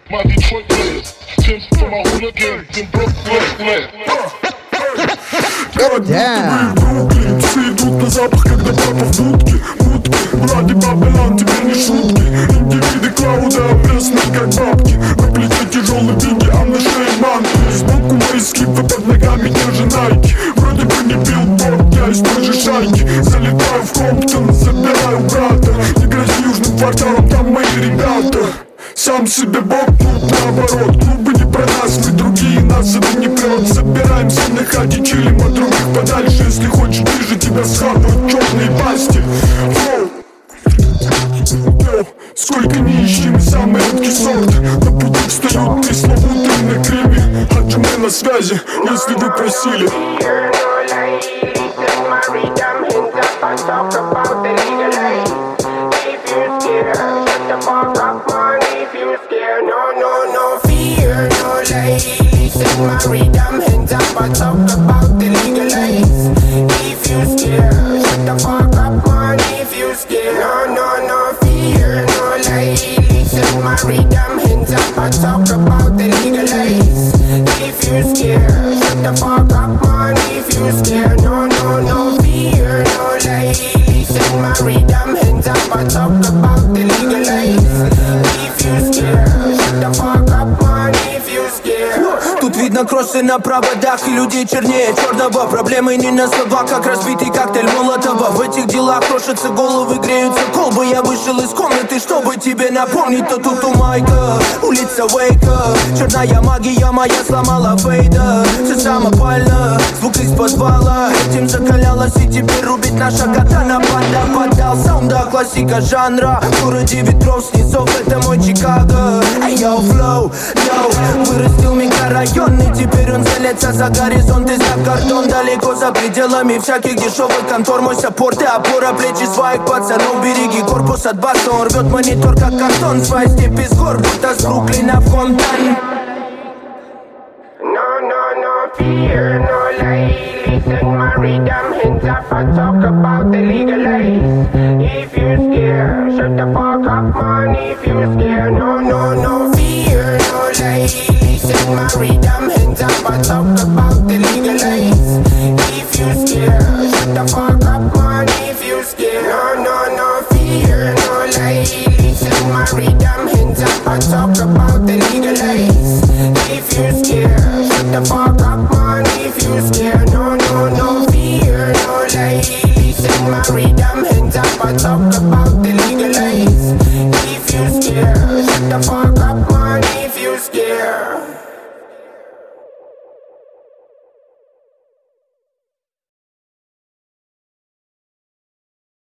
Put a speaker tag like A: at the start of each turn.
A: my Detroit players. Tips for my hooligans in Brooklyn.
B: Damn.
C: Все идут на запах, когда папа в будке. Блади Бабилан, теперь не шутки. Индивиды Клауда опресны как бабки. На плече тяжелый биги, а на шее манки. Сбоку мои скипы, под ногами держи найки. Вроде бы не билборд, я из той же шайки. Залетаю в Комптон, забираю брата. Не грози южным кварталом, там мои ребята. Сам себе бог, тут наоборот. Клубы не про нас, мы другие, нас это не прет. Собираемся на хате, чилим от других подальше. Если хочешь ближе, тебя схапают черные пасти. Сколько не ищем, самый редкий сорт. На пути встают пресловутые на криме. Хаджи мы на связи, если вы просили.
D: Listen, my rhythm, hands up, I talk about the legalize. If you scared, shut the fuck up, man. If you scared, no fear, no lie. Listen, my rhythm, hands up, I talk about the legalize. If you scared, shut the fuck up, man. If you scared, no fear, no lie. Listen, my rhythm, hands up, I talk about the legalize. If you scared, shut the fuck up, man. If you scared.
E: Тут видно кроссы на проводах и людей чернее черного. Проблемы не на словах, как разбитый коктейль Молотова. В этих делах крошатся головы, греются колбы. Я вышел из комнаты, чтобы тебе напомнить. То тут у Майка, улица Уэйка. Черная магия моя сломала Фейда. Все самопально, звук из подвала. Этим закалялась и теперь рубит наша катана. Панда поддал саунда, классика жанра. В городе ветров снизов, это мой Чикаго. Эй, йоу, флоу, йоу. Вырастил микрорайон, и теперь он целится за горизонт и за картон. Далеко за пределами всяких дешевых контор. Мой саппорт и опора, плечи своих пацанов. Береги корпус от баса, он рвет монитор как картон. Свои степи с гор, будто с Бруклина в Комптон.
D: No fear, no lie. Listen, my rhythm, hands up, I talk about the legalize. If you scared, shut the fuck up, man. If you scared, no fear, no lie. Listen, my rhythm, hands up, I talk about the legalize. If you scared, shut the fuck up, man. If you scared, no fear, no lie. Listen, my rhythm, hands up, I talk about the legalize. If you scared, shut the fuck up, man. If you scared, no fear, no lie. Listen, my rhythm, hands up, I talk about the legalize. If you scared, shut the fuck up, man. If you scared.